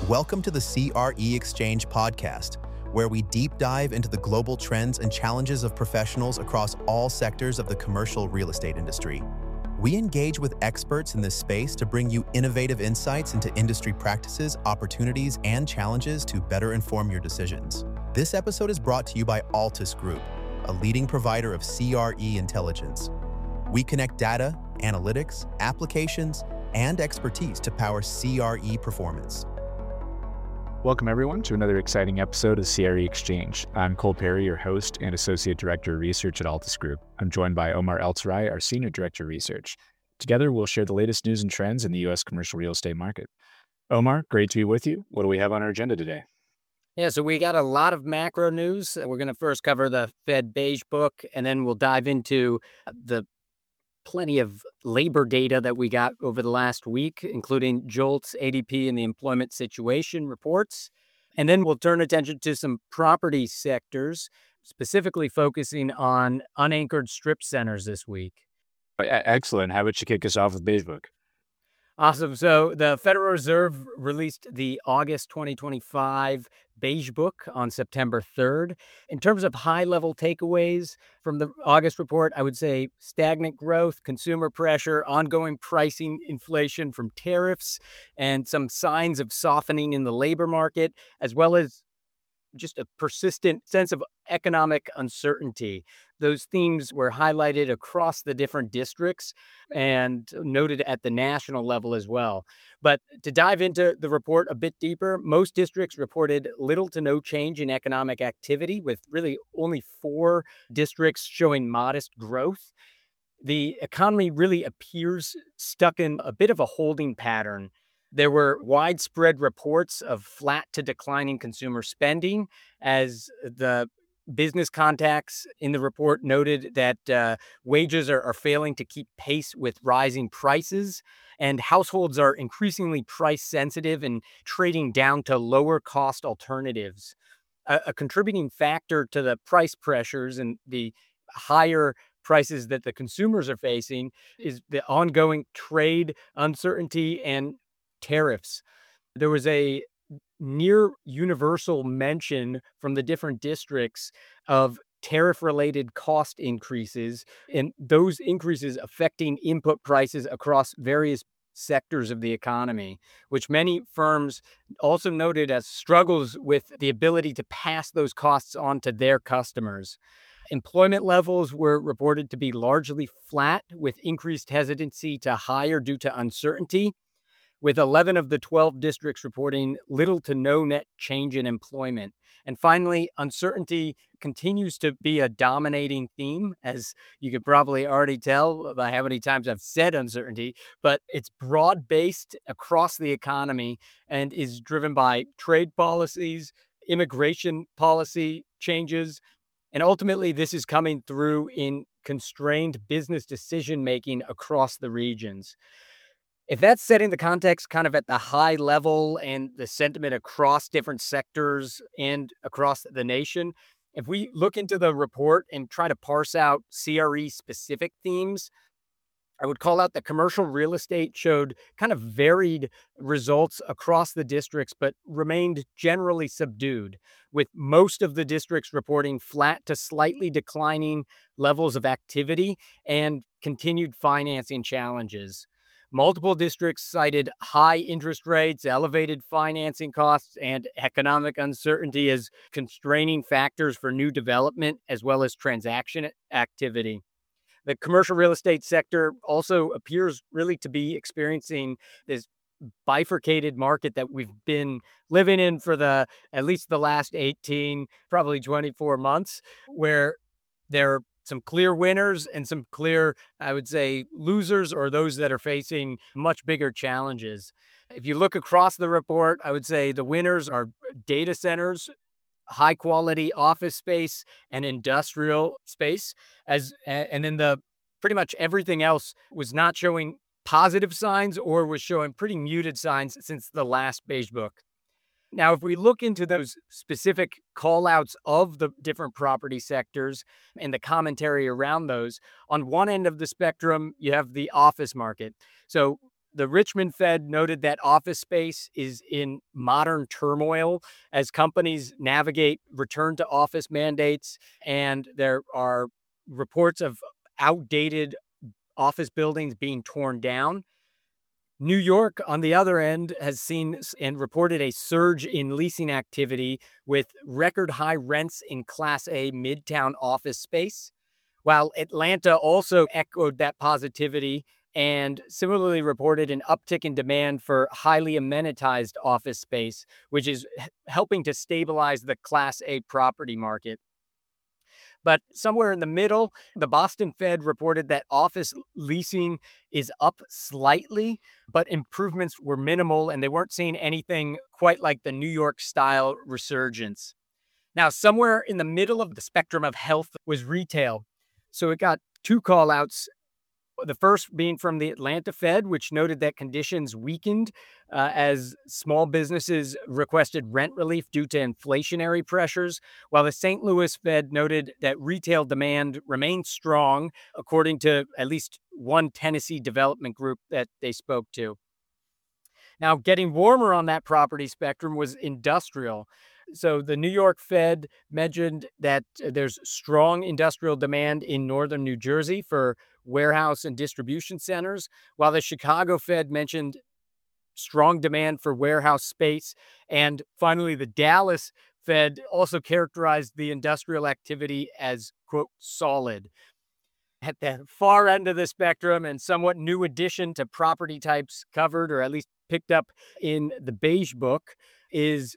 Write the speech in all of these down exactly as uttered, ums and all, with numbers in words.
Welcome to the C R E Exchange podcast, where we deep dive into the global trends and challenges of professionals across all sectors of the commercial real estate industry. We engage with experts in this space to bring you innovative insights into industry practices, opportunities, and challenges to better inform your decisions. This episode is brought to you by Altus Group, a leading provider of C R E intelligence. We connect data, analytics, applications, and expertise to power C R E performance. Welcome, everyone, to another exciting episode of C R E Exchange. I'm Cole Perry, your host and Associate Director of Research at Altus Group. I'm joined by Omar Eltzrai, our Senior Director of Research. Together, we'll share the latest news and trends in the U S commercial real estate market. Omar, great to be with you. What do we have on our agenda today? Yeah, so we got a lot of macro news. We're going to first cover the Fed Beige Book, and then we'll dive into the plenty of labor data that we got over the last week, including JOLTS, A D P, and the employment situation reports. And then we'll turn attention to some property sectors, specifically focusing on unanchored strip centers this week. Excellent. How about you kick us off with Beige Book? Awesome. So the Federal Reserve released the August twenty twenty-five Beige Book on September third. In terms of high-level takeaways from the August report, I would say stagnant growth, consumer pressure, ongoing pricing inflation from tariffs, and some signs of softening in the labor market, as well as just a persistent sense of economic uncertainty. Those themes were highlighted across the different districts and noted at the national level as well. But to dive into the report a bit deeper, most districts reported little to no change in economic activity, with really only four districts showing modest growth. The economy really appears stuck in a bit of a holding pattern. There were widespread reports of flat to declining consumer spending, as the business contacts in the report noted that uh, wages are, are failing to keep pace with rising prices, and households are increasingly price sensitive and trading down to lower cost alternatives. A, a contributing factor to the price pressures and the higher prices that the consumers are facing is the ongoing trade uncertainty and tariffs. There was a near universal mention from the different districts of tariff-related cost increases, and those increases affecting input prices across various sectors of the economy, which many firms also noted as struggles with the ability to pass those costs on to their customers. Employment levels were reported to be largely flat, with increased hesitancy to hire due to uncertainty, with eleven of the twelve districts reporting little to no net change in employment. And finally, uncertainty continues to be a dominating theme, as you could probably already tell by how many times I've said uncertainty, but it's broad-based across the economy and is driven by trade policies, immigration policy changes, and ultimately this is coming through in constrained business decision-making across the regions. If that's setting the context kind of at the high level and the sentiment across different sectors and across the nation, if we look into the report and try to parse out C R E specific themes, I would call out that commercial real estate showed kind of varied results across the districts, but remained generally subdued, with most of the districts reporting flat to slightly declining levels of activity and continued financing challenges. Multiple districts cited high interest rates, elevated financing costs, and economic uncertainty as constraining factors for new development as well as transaction activity. The commercial real estate sector also appears really to be experiencing this bifurcated market that we've been living in for the at least the last eighteen, probably twenty-four months, where there are some clear winners and some clear, I would say, losers, or those that are facing much bigger challenges. If you look across the report, I would say the winners are data centers, high quality office space, and industrial space, as and then the pretty much everything else was not showing positive signs or was showing pretty muted signs since the last Beige Book. Now, if we look into those specific call-outs of the different property sectors and the commentary around those, on one end of the spectrum, you have the office market. So The Richmond Fed noted that office space is in modern turmoil as companies navigate return to office mandates, and there are reports of outdated office buildings being torn down. New York, on the other end, has seen and reported a surge in leasing activity with record high rents in Class A Midtown office space, while Atlanta also echoed that positivity and similarly reported an uptick in demand for highly amenitized office space, which is helping to stabilize the Class A property market. But somewhere in the middle, the Boston Fed reported that office leasing is up slightly, but improvements were minimal and they weren't seeing anything quite like the New York style resurgence. Now, somewhere in the middle of the spectrum of health was retail. So it got two call outs. The first being from the Atlanta Fed, which noted that conditions weakened uh, as small businesses requested rent relief due to inflationary pressures, while the Saint Louis Fed noted that retail demand remained strong, according to at least one Tennessee development group that they spoke to. Now, getting warmer on that property spectrum was industrial. So the New York Fed mentioned that there's strong industrial demand in northern New Jersey for warehouse and distribution centers, while the Chicago Fed mentioned strong demand for warehouse space. And finally, the Dallas Fed also characterized the industrial activity as, quote, solid. At the far end of the spectrum and somewhat new addition to property types covered or at least picked up in the Beige Book is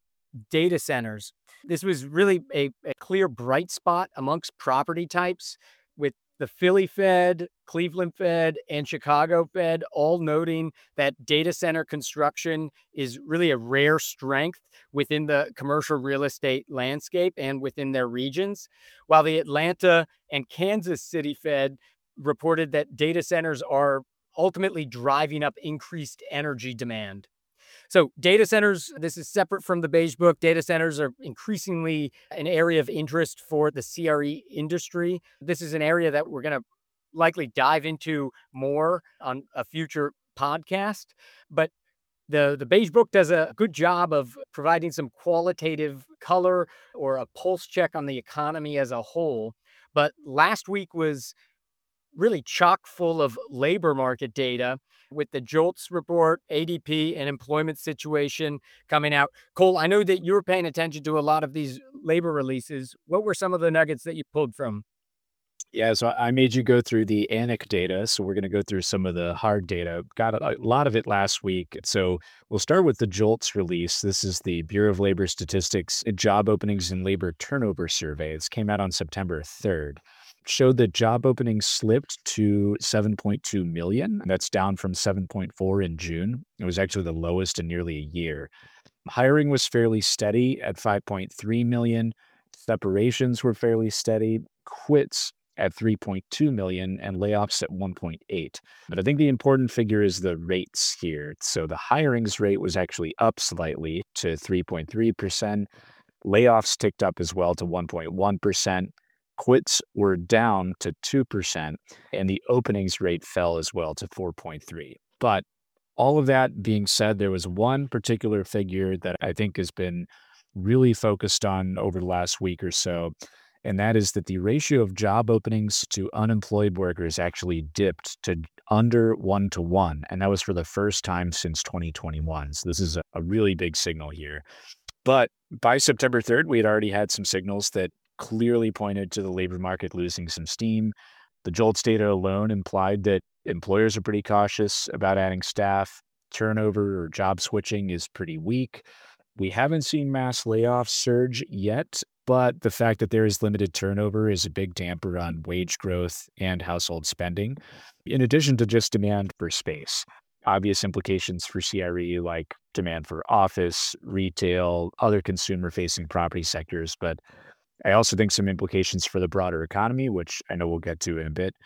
data centers. This was really a, a clear bright spot amongst property types, with the Philly Fed, Cleveland Fed, and Chicago Fed all noting that data center construction is really a rare strength within the commercial real estate landscape and within their regions, while the Atlanta and Kansas City Fed reported that data centers are ultimately driving up increased energy demand. So data centers, this is separate from the Beige Book. Data centers are increasingly an area of interest for the C R E industry. This is an area that we're going to likely dive into more on a future podcast. But the, the Beige Book does a good job of providing some qualitative color or a pulse check on the economy as a whole. But last week was really chock full of labor market data, with the JOLTS report, A D P, and employment situation coming out. Cole, I know that you were paying attention to a lot of these labor releases. What were some of the nuggets that you pulled from? Yeah, so I made you go through the A N C data. So we're going to go through some of the hard data. Got a, a lot of it last week. So we'll start with the JOLTS release. This is the Bureau of Labor Statistics Job Openings and Labor Turnover Survey. This came out on September third. Showed that job openings slipped to seven point two million. That's down from seven point four in June. It was actually the lowest in nearly a year. Hiring was fairly steady at five point three million. Separations were fairly steady. Quits at three point two million and layoffs at one point eight. But I think the important figure is the rates here. So the hirings rate was actually up slightly to three point three percent. Layoffs ticked up as well to one point one percent. Quits were down to two percent, and the openings rate fell as well to four point three. But all of that being said, there was one particular figure that I think has been really focused on over the last week or so, and that is that the ratio of job openings to unemployed workers actually dipped to under one to one, and that was for the first time since twenty twenty-one. So this is a, a really big signal here. But by September third, we had already had some signals that clearly pointed to the labor market losing some steam. The JOLTS data alone implied that employers are pretty cautious about adding staff. Turnover or job switching is pretty weak. We haven't seen mass layoffs surge yet, but the fact that there is limited turnover is a big damper on wage growth and household spending, in addition to just demand for space. Obvious implications for C R E like demand for office, retail, other consumer-facing property sectors, but I also think some implications for the broader economy, which I know we'll get to in a bit.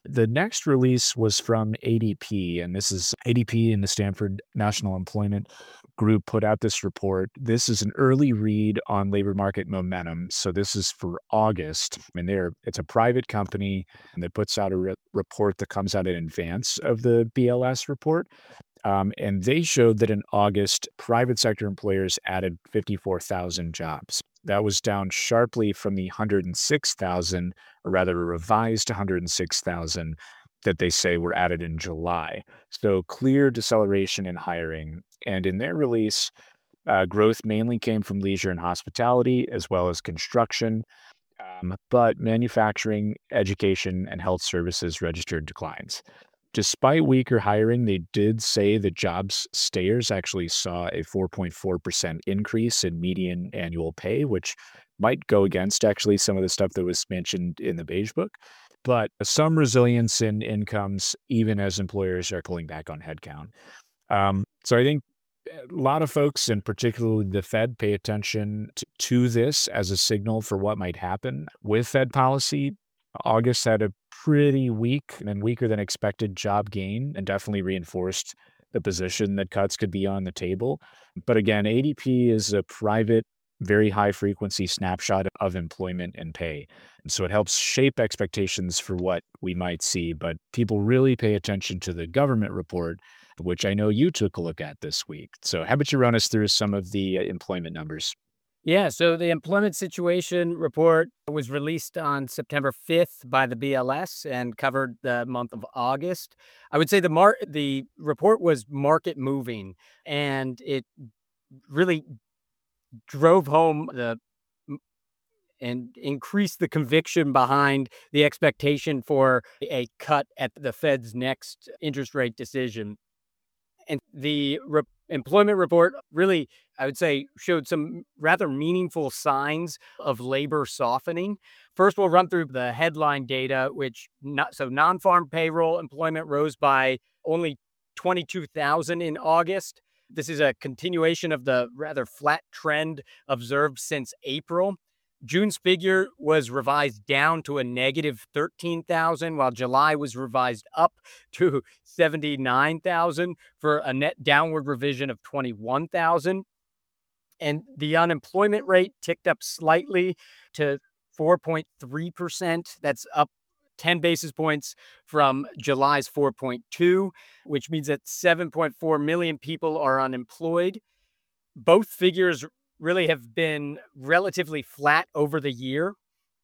The next release was from A D P, and this is A D P and the Stanford National Employment Group put out this report. This is an early read on labor market momentum. So this is for August. I mean, they're, it's a private company that puts out a re- report that comes out in advance of the B L S report. Um, and they showed that in August, private sector employers added fifty-four thousand jobs. That was down sharply from the one hundred six thousand, or rather a revised one hundred six thousand that they say were added in July. So clear deceleration in hiring. And in their release, uh, growth mainly came from leisure and hospitality, as well as construction. Um, but manufacturing, education, and health services registered declines. Despite weaker hiring, they did say that jobs stayers actually saw a four point four percent increase in median annual pay, which might go against actually some of the stuff that was mentioned in the Beige Book. But some resilience in incomes, even as employers are pulling back on headcount. Um, so I think a lot of folks, and particularly the Fed, pay attention t- to this as a signal for what might happen with Fed policy. August had a pretty weak and weaker than expected job gain, and definitely reinforced the position that cuts could be on the table. But again, A D P is a private, very high frequency snapshot of employment and pay. And so it helps shape expectations for what we might see. But people really pay attention to the government report, which I know you took a look at this week. So how about you run us through some of the uh, employment numbers? Yeah, so the employment situation report was released on September fifth by the B L S and covered the month of August. I would say the mar- the report was market moving, and it really drove home the and increased the conviction behind the expectation for a cut at the Fed's next interest rate decision. And the re- employment report really, I would say, showed some rather meaningful signs of labor softening. First, we'll run through the headline data, which not so non-farm payroll employment rose by only twenty-two thousand in August. This is a continuation of the rather flat trend observed since April. June's figure was revised down to a negative thirteen thousand, while July was revised up to seventy-nine thousand for a net downward revision of twenty-one thousand. And the unemployment rate ticked up slightly to four point three percent. That's up ten basis points from July's four point two, which means that seven point four million people are unemployed. Both figures really have been relatively flat over the year.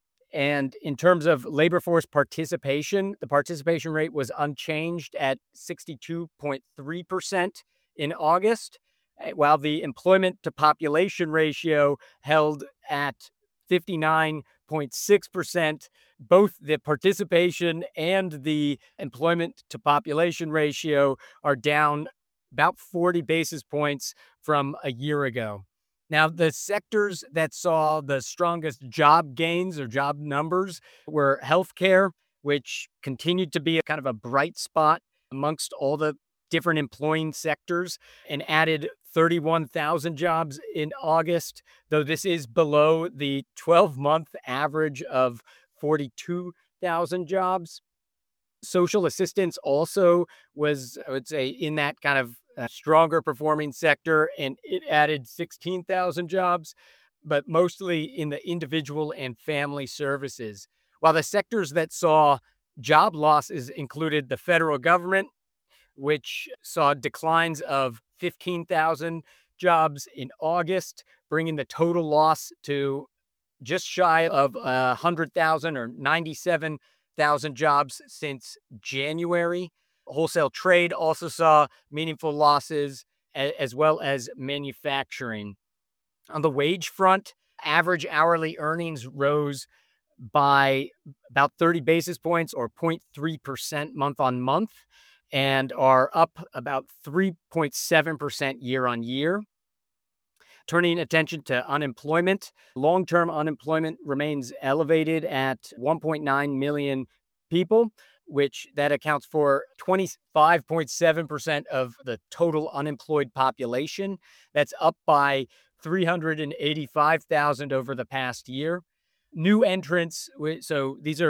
And in terms of labor force participation, the participation rate was unchanged at sixty-two point three percent in August, while the employment to population ratio held at fifty-nine point six percent. Both the participation and the employment to population ratio are down about forty basis points from a year ago. Now, the sectors that saw the strongest job gains or job numbers were healthcare, which continued to be a kind of a bright spot amongst all the different employing sectors and added thirty-one thousand jobs in August, though this is below the twelve-month average of forty-two thousand jobs. Social assistance also was, I would say, in that kind of uh, stronger performing sector, and it added sixteen thousand jobs, but mostly in the individual and family services. While the sectors that saw job losses included the federal government, which saw declines of fifteen thousand jobs in August, bringing the total loss to just shy of one hundred thousand or ninety-seven thousand jobs since January. Wholesale trade also saw meaningful losses, as well as manufacturing. On the wage front, average hourly earnings rose by about thirty basis points or zero point three percent month on month and are up about three point seven percent year on year. Turning attention to unemployment, long-term unemployment remains elevated at one point nine million people, which that accounts for twenty-five point seven percent of the total unemployed population. That's up by three hundred eighty-five thousand over the past year. New entrants, so these are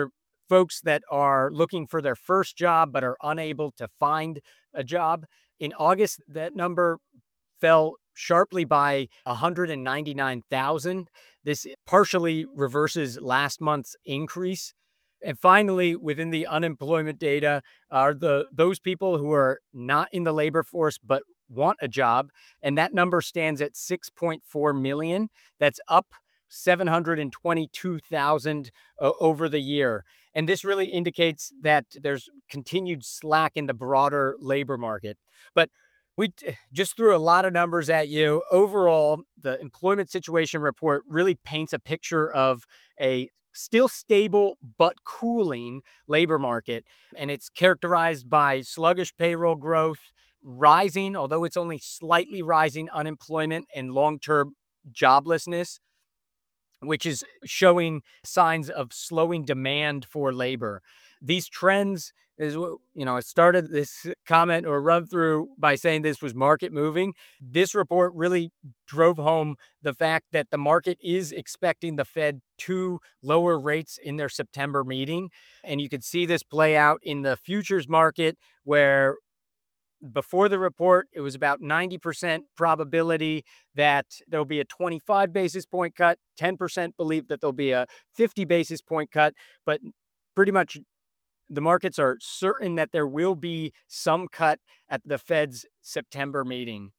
folks that are looking for their first job but are unable to find a job. In August, that number fell sharply by one hundred ninety-nine thousand. This partially reverses last month's increase. And finally, within the unemployment data are the those people who are not in the labor force but want a job, and that number stands at six point four million. That's up seven hundred twenty-two thousand uh, over the year. And this really indicates that there's continued slack in the broader labor market. But we t- just threw a lot of numbers at you. Overall, the employment situation report really paints a picture of a still stable but cooling labor market. And it's characterized by sluggish payroll growth, rising, although it's only slightly rising unemployment and long-term joblessness, which is showing signs of slowing demand for labor. These trends is, you know, I started this comment or run through by saying this was market moving. This report really drove home the fact that the market is expecting the Fed to lower rates in their September meeting. And you could see this play out in the futures market, where before the report, it was about ninety percent probability that there'll be a twenty-five basis point cut, ten percent believe that there'll be a fifty basis point cut, but pretty much the markets are certain that there will be some cut at the Fed's September meeting.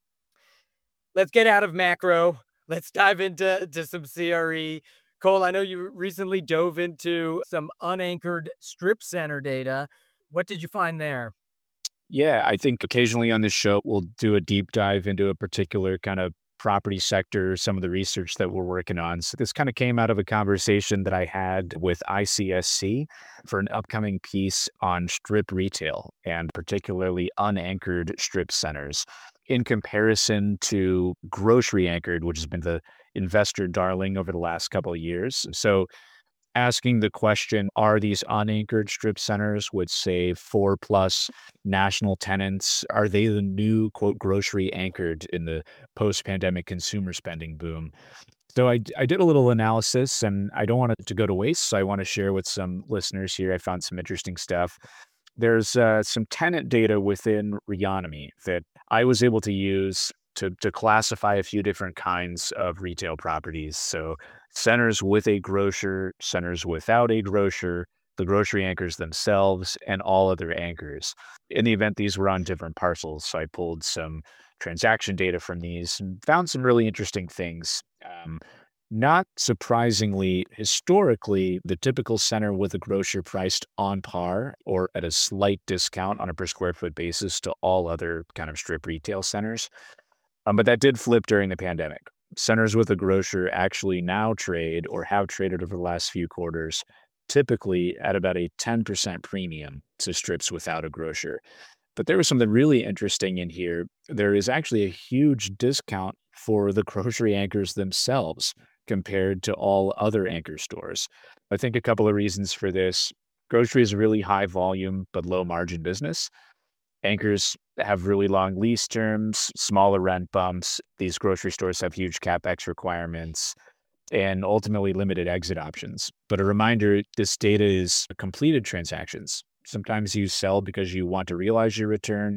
Let's get out of macro. Let's dive into to some C R E. Cole, I know you recently dove into some unanchored strip center data. What did you find there? Yeah, I think occasionally on this show, we'll do a deep dive into a particular kind of property sector, some of the research that we're working on. So this kind of came out of a conversation that I had with I C S C for an upcoming piece on strip retail, and particularly unanchored strip centers in comparison to grocery anchored, which has been the investor darling over the last couple of years. So asking the question, are these unanchored strip centers with, say, four plus national tenants, are they the new, quote, grocery anchored in the post-pandemic consumer spending boom? So I, I did a little analysis, and I don't want it to go to waste, so I want to share with some listeners here. I found some interesting stuff. There's uh, some tenant data within Reonomy that I was able to use to, to classify a few different kinds of retail properties. So centers with a grocer, centers without a grocer, the grocery anchors themselves, and all other anchors. In the event these were on different parcels, so I pulled some transaction data from these and found some really interesting things. Um, not surprisingly, historically, the typical center with a grocer priced on par or at a slight discount on a per square foot basis to all other kind of strip retail centers. Um, but that did flip during the pandemic. Centers with a grocer actually now trade or have traded over the last few quarters, typically at about a ten percent premium to strips without a grocer. But there was something really interesting in here. There is actually a huge discount for the grocery anchors themselves compared to all other anchor stores. I think a couple of reasons for this. Grocery is a really high volume but low margin business. Anchors have really long lease terms, smaller rent bumps. These grocery stores have huge CapEx requirements and ultimately limited exit options. But a reminder, this data is completed transactions. Sometimes you sell because you want to realize your return,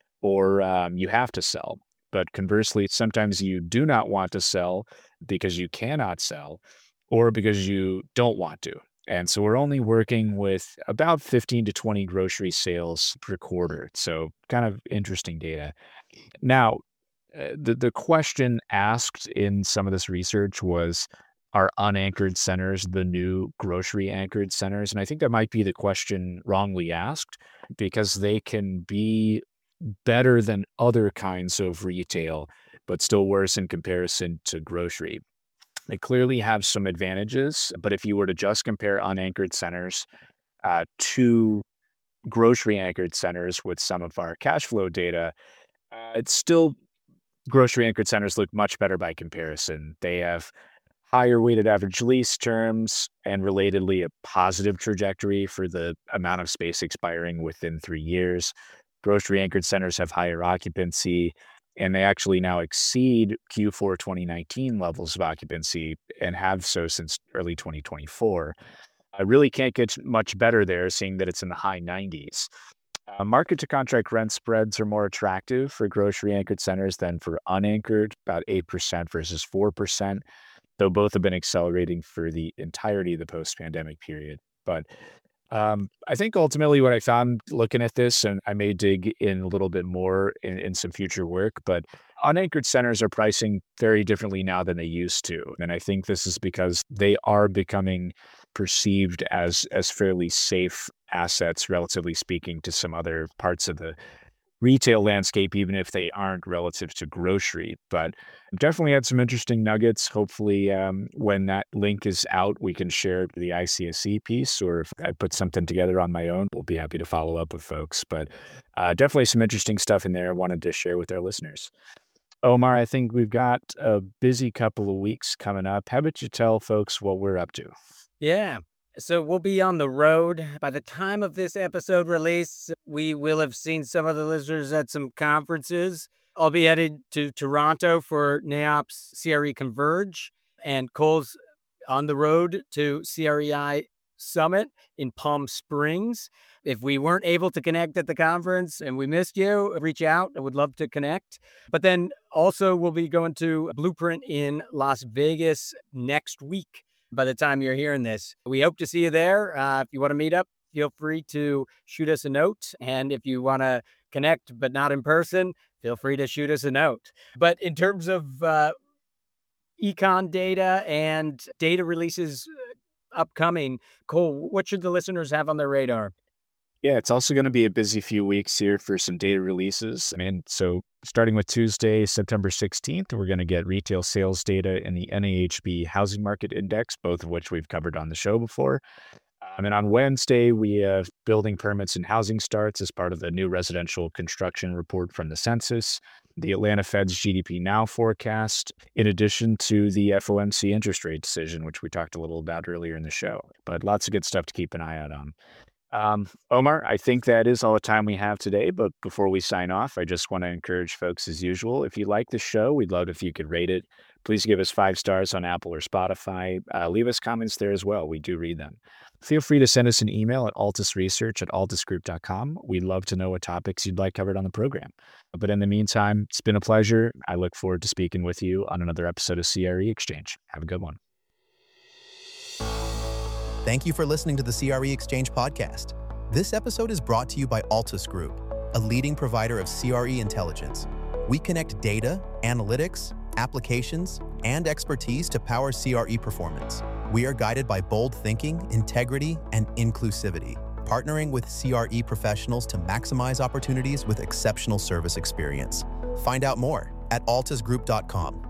or um, you have to sell. But conversely, sometimes you do not want to sell because you cannot sell, or because you don't want to. And so we're only working with about fifteen to twenty grocery sales per quarter. So kind of interesting data. Now, uh, the, the question asked in some of this research was, are unanchored centers the new grocery anchored centers? And I think that might be the question wrongly asked, because they can be better than other kinds of retail, but still worse in comparison to grocery. They clearly have some advantages, but if you were to just compare unanchored centers uh, to grocery anchored centers with some of our cash flow data, uh, it's still grocery anchored centers look much better by comparison. They have higher weighted average lease terms and relatedly a positive trajectory for the amount of space expiring within three years. Grocery anchored centers have higher occupancy, and they actually now exceed Q four twenty nineteen levels of occupancy and have so since early twenty twenty-four. I really can't get much better there, seeing that it's in the high nineties. Uh, market to contract rent spreads are more attractive for grocery anchored centers than for unanchored, about eight percent versus four percent, though both have been accelerating for the entirety of the post pandemic period. But um, I think ultimately what I found looking at this, and I may dig in a little bit more in, in some future work, but unanchored centers are pricing very differently now than they used to. And I think this is because they are becoming perceived as as fairly safe assets, relatively speaking, to some other parts of the retail landscape, even if they aren't relative to grocery. But definitely had some interesting nuggets. Hopefully, um, when that link is out, we can share the I C S C piece, or if I put something together on my own, we'll be happy to follow up with folks. But uh, definitely some interesting stuff in there I wanted to share with our listeners. Omar, I think we've got a busy couple of weeks coming up. How about you tell folks what we're up to? Yeah. So we'll be on the road. By the time of this episode release, we will have seen some of the listeners at some conferences. I'll be headed to Toronto for NAIOP's C R E Converge, and Cole's on the road to C R E I Summit in Palm Springs. If we weren't able to connect at the conference and we missed you, reach out. I would love to connect. But then also we'll be going to Blueprint in Las Vegas next week. By the time you're hearing this, we hope to see you there. Uh, if you want to meet up, feel free to shoot us a note. And if you want to connect, but not in person, feel free to shoot us a note. But in terms of uh, econ data and data releases upcoming, Cole, what should the listeners have on their radar? Yeah, it's also going to be a busy few weeks here for some data releases. I mean, so starting with Tuesday, September sixteenth, we're going to get retail sales data in the N A H B Housing Market Index, both of which we've covered on the show before. Um, and on Wednesday, we have building permits and housing starts as part of the new residential construction report from the census, the Atlanta Fed's G D P Now forecast, in addition to the F O M C interest rate decision, which we talked a little about earlier in the show. But lots of good stuff to keep an eye out on. Um, Omar, I think that is all the time we have today, but before we sign off, I just want to encourage folks as usual. If you like the show, we'd love if you could rate it. Please give us five stars on Apple or Spotify. Uh, leave us comments there as well. We do read them. Feel free to send us an email at altusresearch at altusgroup dot com. We'd love to know what topics you'd like covered on the program. But in the meantime, it's been a pleasure. I look forward to speaking with you on another episode of C R E Exchange. Have a good one. Thank you for listening to the C R E Exchange podcast. This episode is brought to you by Altus Group, a leading provider of C R E intelligence. We connect data, analytics, applications, and expertise to power C R E performance. We are guided by bold thinking, integrity, and inclusivity, partnering with C R E professionals to maximize opportunities with exceptional service experience. Find out more at altus group dot com.